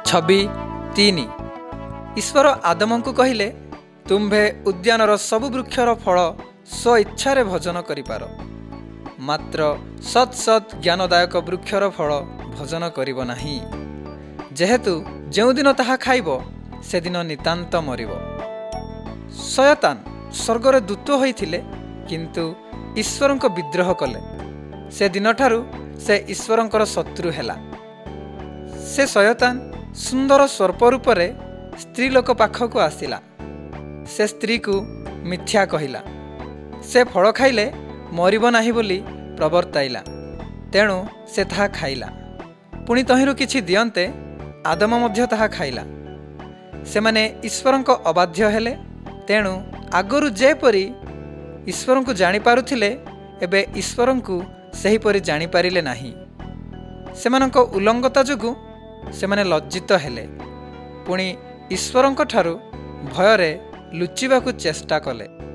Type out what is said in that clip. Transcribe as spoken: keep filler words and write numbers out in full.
छवि तीन। ईश्वर आदम को कहले तुम्भे उद्यानर सबु वृक्षर फल स्व इच्छा भोजन करिपार, मात्र सत् सत् ज्ञानदायक वृक्षर फल भोजन करिब नाही, जेहेतु जो दिन ताहा खाइब से दिन नितांत मरिब। शयतान स्वर्गरे दूत होइथिले किंतु ईश्वरंक विद्रोह कले। से दिन ठारू से ईश्वरंकर शत्रु हेला। से शयतान सुंदर सर्प रूपरे स्त्री लोक पाखक आसिला। से स्त्री को मिथ्या कहिला। से फल खाइले मरिब नाही बोली प्रवर्ताइला, तेणु से ताहा खाइला। पुणी तहिंरु किछि दियंते आदम मध्य ताहा खाइला। सेमाने ईश्वरंक अबाध्य हेले, तेणु आगरु जेपरि ईश्वरंकु जानि पारुथिले एबे ईश्वरंकु सेहिपरि जानि पारिले नाही। सेमानंक उल्लंघता जोगु सेमाने लज्जित हेले, पुणी ईश्वरंक ठारू भୟରେ लुचिबाकु चेष्टा कले।